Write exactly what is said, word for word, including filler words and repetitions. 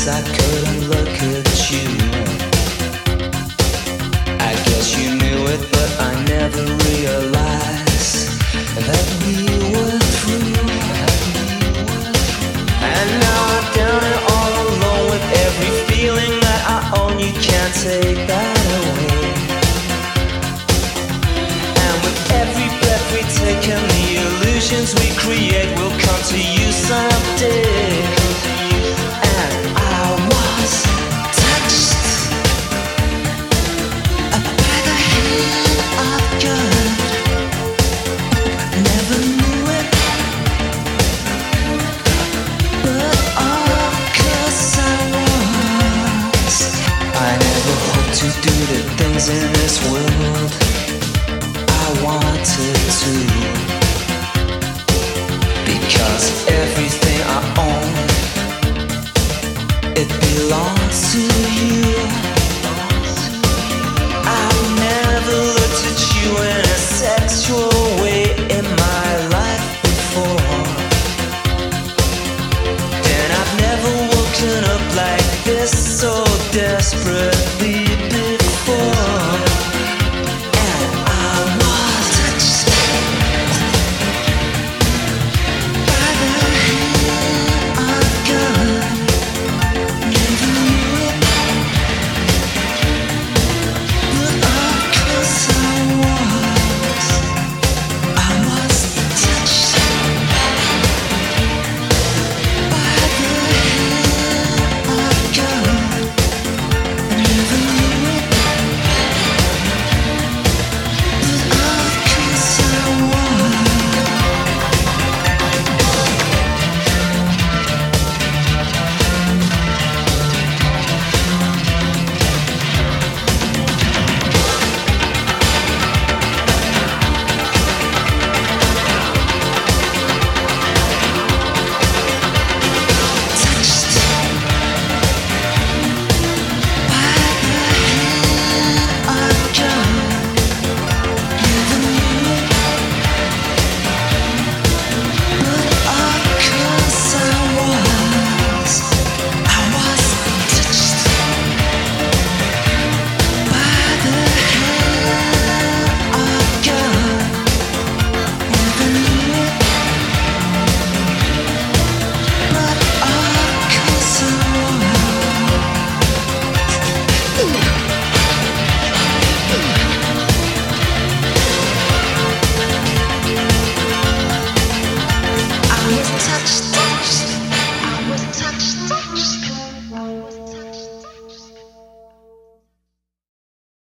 I couldn't look at you. I guess you knew it, but I never realized that we were through. And now I'm down and all alone with every feeling that I own. You can't take that away. And with every breath we take and the illusions we create will come to you someday. To do the things in this world I wanted to.